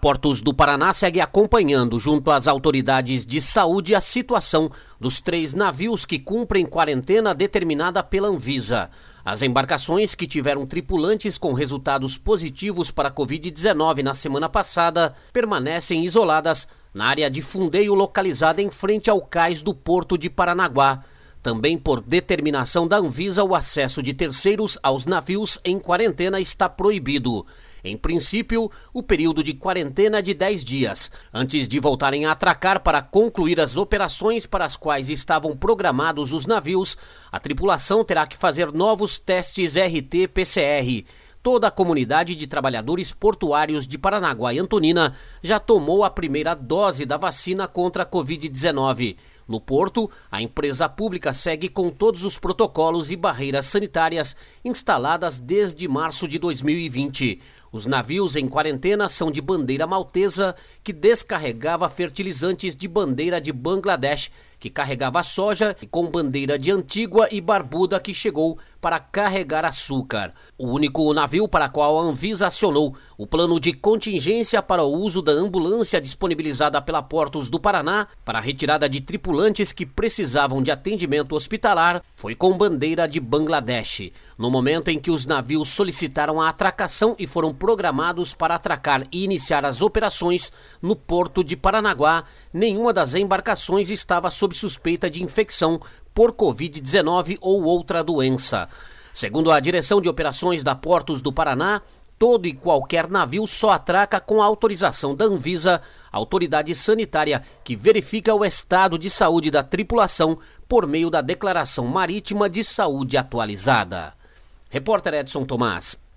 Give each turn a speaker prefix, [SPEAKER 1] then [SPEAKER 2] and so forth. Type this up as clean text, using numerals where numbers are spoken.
[SPEAKER 1] Portos do Paraná segue acompanhando, junto às autoridades de saúde, a situação dos 3 navios que cumprem quarentena determinada pela Anvisa. As embarcações que tiveram tripulantes com resultados positivos para a Covid-19 na semana passada permanecem isoladas na área de fundeio localizada em frente ao cais do Porto de Paranaguá. Também por determinação da Anvisa, o acesso de terceiros aos navios em quarentena está proibido. Em princípio, o período de quarentena é de 10 dias, antes de voltarem a atracar para concluir as operações para as quais estavam programados os navios. A tripulação terá que fazer novos testes RT-PCR. Toda a comunidade de trabalhadores portuários de Paranaguá e Antonina já tomou a primeira dose da vacina contra a Covid-19. No porto, a empresa pública segue com todos os protocolos e barreiras sanitárias instaladas desde março de 2020. Os navios em quarentena são de bandeira maltesa, que descarregava fertilizantes, de bandeira de Bangladesh, que carregava soja, e com bandeira de Antígua e Barbuda, que chegou para carregar açúcar. O único navio para qual a Anvisa acionou o plano de contingência para o uso da ambulância disponibilizada pela Portos do Paraná para a retirada de tripulantes que precisavam de atendimento hospitalar foi com bandeira de Bangladesh. No momento em que os navios solicitaram a atracação e foram programados para atracar e iniciar as operações no Porto de Paranaguá, nenhuma das embarcações estava sob suspeita de infecção por Covid-19 ou outra doença. Segundo a Direção de Operações da Portos do Paraná, todo e qualquer navio só atraca com a autorização da Anvisa, autoridade sanitária que verifica o estado de saúde da tripulação por meio da Declaração Marítima de Saúde atualizada. Repórter Edson Tomás.